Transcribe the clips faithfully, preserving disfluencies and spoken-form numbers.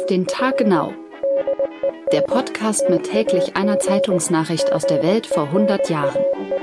Auf den Tag genau. Der Podcast mit täglich einer Zeitungsnachricht aus der Welt vor hundert Jahren.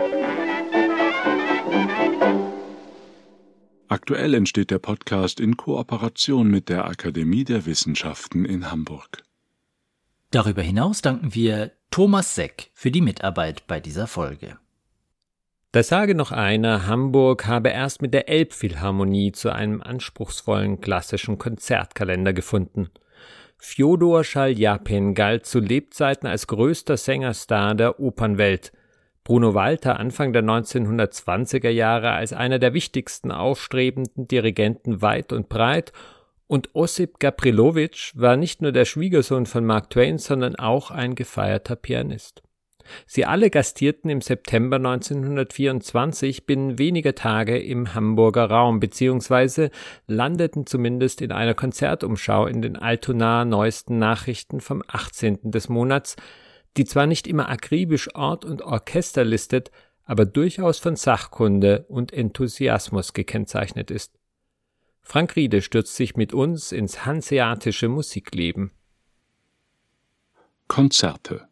Aktuell entsteht der Podcast in Kooperation mit der Akademie der Wissenschaften in Hamburg. Darüber hinaus danken wir Thomas Seck für die Mitarbeit bei dieser Folge. Da sage noch einer, Hamburg habe erst mit der Elbphilharmonie zu einem anspruchsvollen klassischen Konzertkalender gefunden. Fjodor Schaljapin galt zu Lebzeiten als größter Sängerstar der Opernwelt. Bruno Walter Anfang der neunzehnhundertzwanziger Jahre als einer der wichtigsten aufstrebenden Dirigenten weit und breit, und Ossip Gabrilowitsch war nicht nur der Schwiegersohn von Mark Twain, sondern auch ein gefeierter Pianist. Sie alle gastierten im September neunzehnhundertvierundzwanzig binnen weniger Tage im Hamburger Raum, beziehungsweise landeten zumindest in einer Konzertumschau in den Altonaer neuesten Nachrichten vom achtzehnten des Monats, die zwar nicht immer akribisch Ort und Orchester listet, aber durchaus von Sachkunde und Enthusiasmus gekennzeichnet ist. Frank Riede stürzt sich mit uns ins hanseatische Musikleben. Konzerte.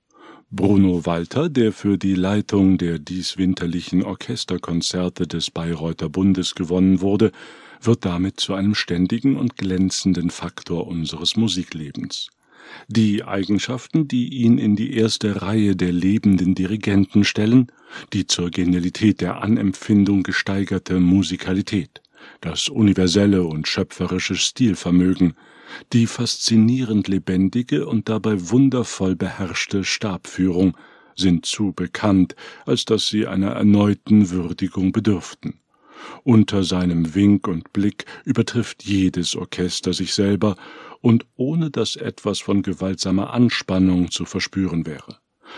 Bruno Walter, der für die Leitung der dieswinterlichen Orchesterkonzerte des Bayreuther Bundes gewonnen wurde, wird damit zu einem ständigen und glänzenden Faktor unseres Musiklebens. Die Eigenschaften, die ihn in die erste Reihe der lebenden Dirigenten stellen, die zur Genialität der Anempfindung gesteigerte Musikalität, das universelle und schöpferische Stilvermögen, die faszinierend lebendige und dabei wundervoll beherrschte Stabführung sind zu bekannt, als dass sie einer erneuten Würdigung bedürften. Unter seinem Wink und Blick übertrifft jedes Orchester sich selber, und ohne dass etwas von gewaltsamer Anspannung zu verspüren wäre.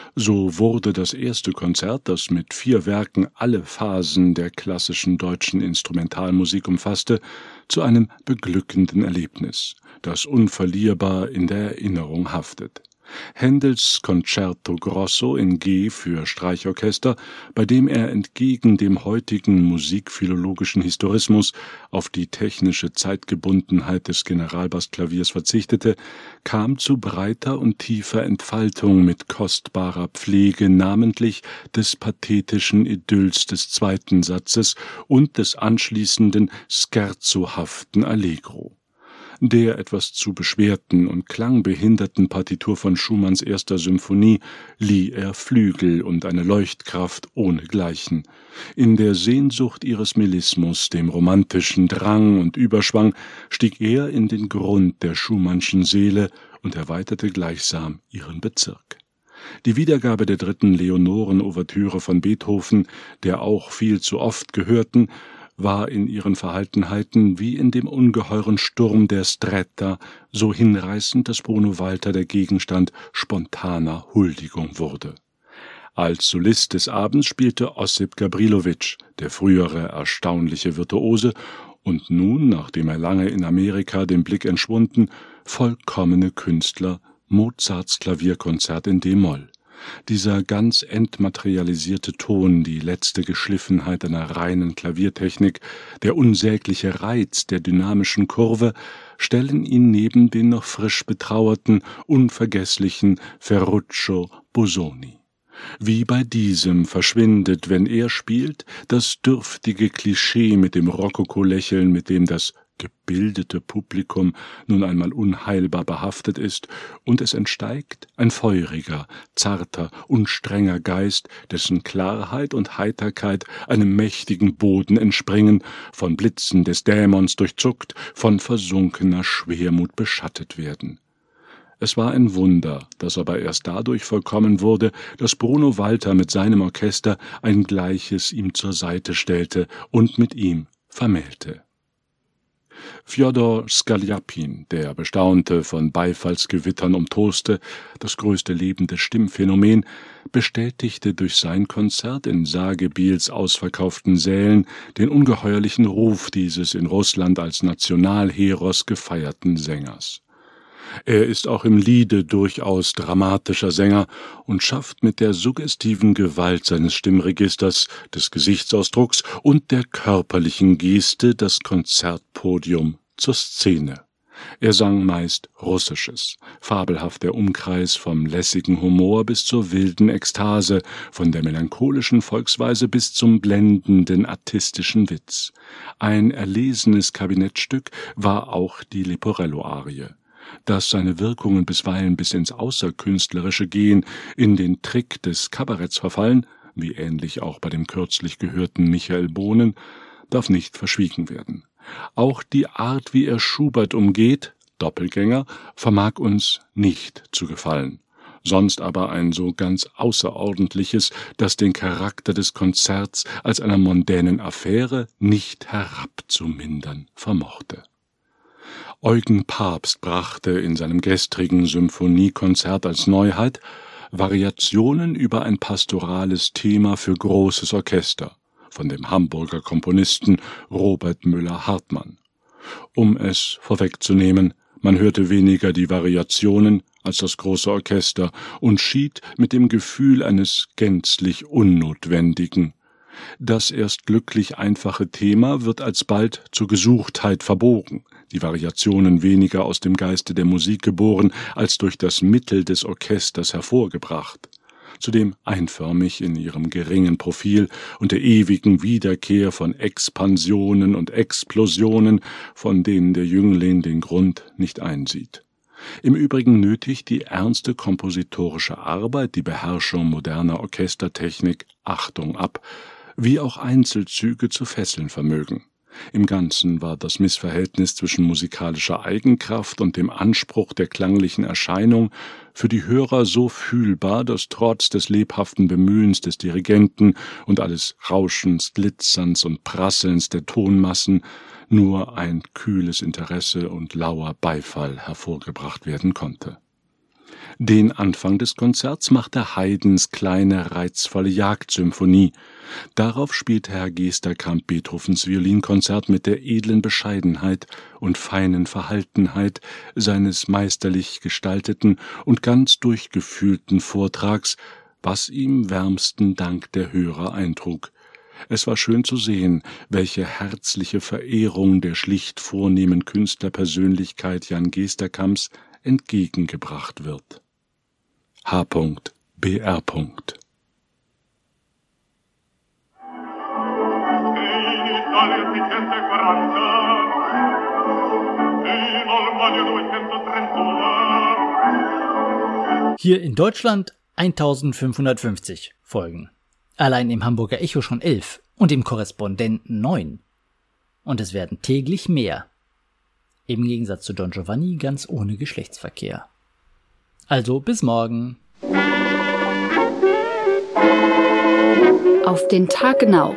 So wurde das erste Konzert, das mit vier Werken alle Phasen der klassischen deutschen Instrumentalmusik umfasste, zu einem beglückenden Erlebnis, das unverlierbar in der Erinnerung haftet. Händels Concerto Grosso in G für Streichorchester, bei dem er entgegen dem heutigen musikphilologischen Historismus auf die technische Zeitgebundenheit des Generalbassklaviers verzichtete, kam zu breiter und tiefer Entfaltung mit kostbarer Pflege namentlich des pathetischen Idylls des zweiten Satzes und des anschließenden scherzohaften Allegro. Der etwas zu beschwerten und klangbehinderten Partitur von Schumanns erster Symphonie lieh er Flügel und eine Leuchtkraft ohnegleichen. In der Sehnsucht ihres Melismus, dem romantischen Drang und Überschwang, stieg er in den Grund der Schumannschen Seele und erweiterte gleichsam ihren Bezirk. Die Wiedergabe der dritten Leonoren-Ouvertüre von Beethoven, der auch viel zu oft gehörten, war in ihren Verhaltenheiten wie in dem ungeheuren Sturm der Stretta so hinreißend, dass Bruno Walter der Gegenstand spontaner Huldigung wurde. Als Solist des Abends spielte Ossip Gabrilowitsch, der frühere erstaunliche Virtuose, und nun, nachdem er lange in Amerika dem Blick entschwunden, vollkommene Künstler Mozarts Klavierkonzert in d-Moll. Dieser ganz entmaterialisierte Ton, die letzte Geschliffenheit einer reinen Klaviertechnik, der unsägliche Reiz der dynamischen Kurve, stellen ihn neben den noch frisch betrauerten, unvergesslichen Ferruccio Busoni. Wie bei diesem verschwindet, wenn er spielt, das dürftige Klischee mit dem Rokoko-Lächeln, mit dem das gebildete Publikum nun einmal unheilbar behaftet ist, und es entsteigt ein feuriger, zarter und strenger Geist, dessen Klarheit und Heiterkeit einem mächtigen Boden entspringen, von Blitzen des Dämons durchzuckt, von versunkener Schwermut beschattet werden. Es war ein Wunder, das aber erst dadurch vollkommen wurde, dass Bruno Walter mit seinem Orchester ein Gleiches ihm zur Seite stellte und mit ihm vermählte. Fjodor Schaljapin, der bestaunte, von Beifallsgewittern umtoste, das größte lebende Stimmphänomen, bestätigte durch sein Konzert in Sagebiels ausverkauften Sälen den ungeheuerlichen Ruf dieses in Russland als Nationalheros gefeierten Sängers. Er ist auch im Liede durchaus dramatischer Sänger und schafft mit der suggestiven Gewalt seines Stimmregisters, des Gesichtsausdrucks und der körperlichen Geste das Konzertpodium zur Szene. Er sang meist Russisches, fabelhaft der Umkreis vom lässigen Humor bis zur wilden Ekstase, von der melancholischen Volksweise bis zum blendenden artistischen Witz. Ein erlesenes Kabinettstück war auch die Leporello-Arie. Dass seine Wirkungen bisweilen bis ins Außerkünstlerische gehen, in den Trick des Kabaretts verfallen, wie ähnlich auch bei dem kürzlich gehörten Michael Bohnen, darf nicht verschwiegen werden. Auch die Art, wie er Schubert umgeht, Doppelgänger, vermag uns nicht zu gefallen. Sonst aber ein so ganz Außerordentliches, das den Charakter des Konzerts als einer mondänen Affäre nicht herabzumindern vermochte. Eugen Pabst brachte in seinem gestrigen Symphoniekonzert als Neuheit Variationen über ein pastorales Thema für großes Orchester von dem Hamburger Komponisten Robert Müller-Hartmann. Um es vorwegzunehmen, man hörte weniger die Variationen als das große Orchester und schied mit dem Gefühl eines gänzlich Unnotwendigen. Das erst glücklich einfache Thema wird alsbald zur Gesuchtheit verbogen, die Variationen weniger aus dem Geiste der Musik geboren, als durch das Mittel des Orchesters hervorgebracht. Zudem einförmig in ihrem geringen Profil und der ewigen Wiederkehr von Expansionen und Explosionen, von denen der Jüngling den Grund nicht einsieht. Im Übrigen nötigt die ernste kompositorische Arbeit, die Beherrschung moderner Orchestertechnik Achtung ab, wie auch Einzelzüge zu fesseln vermögen. Im Ganzen war das Missverhältnis zwischen musikalischer Eigenkraft und dem Anspruch der klanglichen Erscheinung für die Hörer so fühlbar, dass trotz des lebhaften Bemühens des Dirigenten und alles Rauschens, Glitzerns und Prasselns der Tonmassen nur ein kühles Interesse und lauer Beifall hervorgebracht werden konnte. Den Anfang des Konzerts machte Haydns kleine, reizvolle Jagdsymphonie. Darauf spielte Herr Gesterkamp Beethovens Violinkonzert mit der edlen Bescheidenheit und feinen Verhaltenheit seines meisterlich gestalteten und ganz durchgefühlten Vortrags, was ihm wärmsten Dank der Hörer eintrug. Es war schön zu sehen, welche herzliche Verehrung der schlicht vornehmen Künstlerpersönlichkeit Jan Gesterkamps entgegengebracht wird. H. B R. Hier in Deutschland eintausendfünfhundertfünfzig Folgen. Allein im Hamburger Echo schon elf und im Korrespondenten neun. Und es werden täglich mehr. Im Gegensatz zu Don Giovanni ganz ohne Geschlechtsverkehr. Also bis morgen. Auf den Tag genau.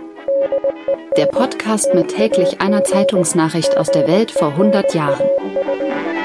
Der Podcast mit täglich einer Zeitungsnachricht aus der Welt vor hundert Jahren.